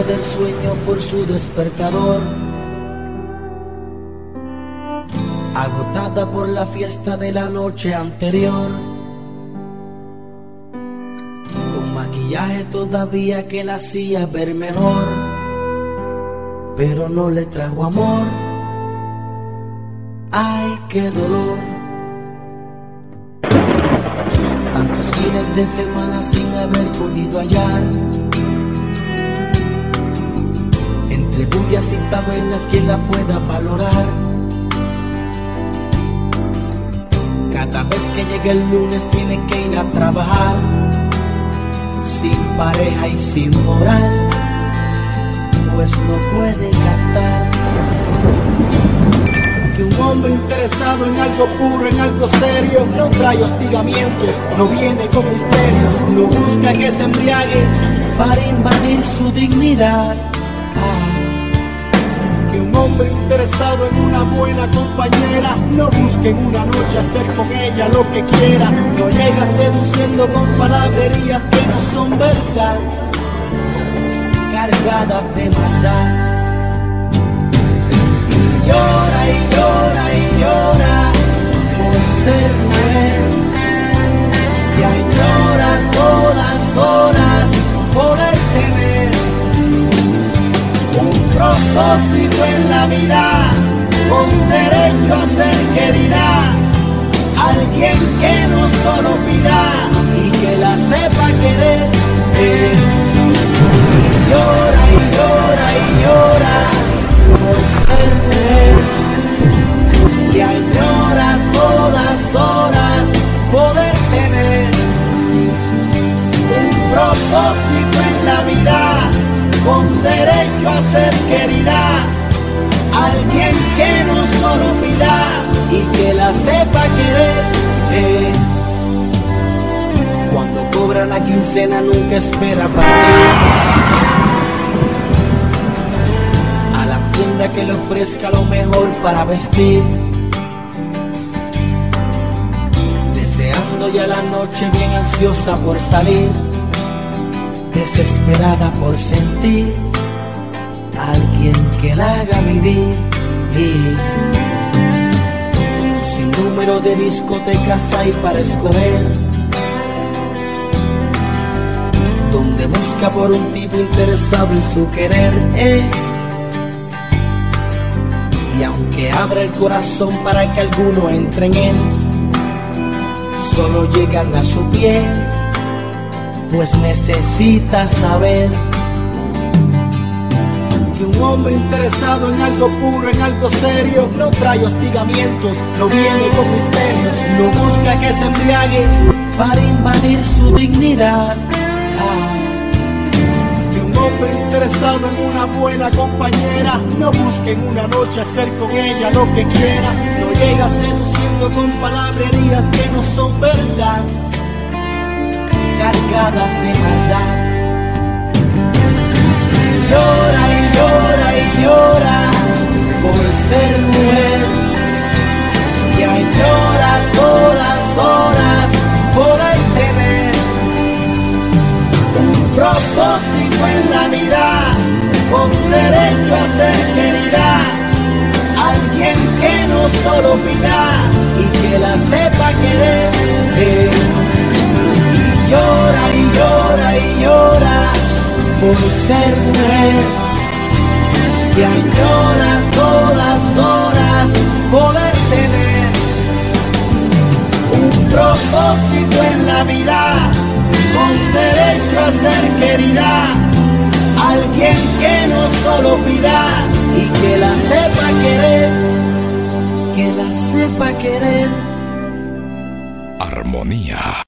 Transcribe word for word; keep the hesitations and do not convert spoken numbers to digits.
del sueño por su despertador, agotada por la fiesta de la noche anterior, con maquillaje todavía que la hacía ver mejor, pero no le trajo amor. Ay, qué dolor. Tantos fines de semana sin haber podido hallar, entre bullas y tabernas, quien la pueda valorar. Cada vez que llega el lunes tiene que ir a trabajar, sin pareja y sin moral, pues no puede captar que un hombre interesado en algo puro, en algo serio, no trae hostigamientos, no viene con misterios, no busca que se embriague para invadir su dignidad. Ah, que un hombre interesado en una buena compañera no busque en una noche hacer con ella lo que quiera, no llega seduciendo con palabrerías que no son verdad, cargadas de maldad. Llora y llora y llora por ser mujer, y añora todas horas poder tener un propósito en la vida, con derecho a ser querida, alguien que no solo pida y que la sepa querer. Eh. Llora y llora y llora por ser mujer, que añora todas horas poder tener un propósito en la vida, con derecho a ser querida, alguien que no solo pida y que la sepa querer. Eh. Cuando cobra la quincena nunca espera partir tienda que le ofrezca lo mejor para vestir, deseando ya la noche, bien ansiosa por salir, desesperada por sentir a alguien que la haga vivir. Y sin número de discotecas hay para escoger, donde busca por un tipo interesado en su querer. Eh. Y aunque abra el corazón para que alguno entre en él, solo llegan a su piel, pues necesita saber que un hombre interesado en algo puro, en algo serio, no trae hostigamientos, no viene con misterios, no busca que se embriague para invadir su dignidad. Ah. Un hombre interesado en una buena compañera no busque en una noche hacer con ella lo que quiera, no llega seduciendo con palabrerías que no son verdad, cargadas de maldad. Llora y llora y llora por ser mujer, y añora todas horas poder tener un propósito en la vida, con derecho a ser querida, alguien que no solo pida y que la sepa querer. Eh. Y llora y llora y llora por ser mujer, que añora todas horas poder tener un propósito en la vida, con derecho a ser querida, alguien que no solo pida y que la sepa querer, que la sepa querer. Armonía.